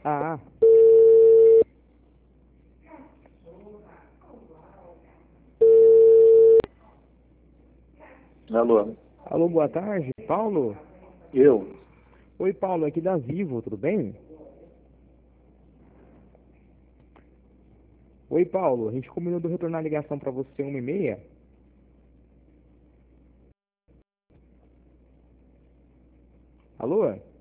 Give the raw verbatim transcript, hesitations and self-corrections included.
Ah, Alô, alô, boa tarde, Paulo? eu? Oi, Paulo, aqui da Vivo, tudo bem? Oi, Paulo, a gente combinou de retornar a ligação para você uma e meia. Alô?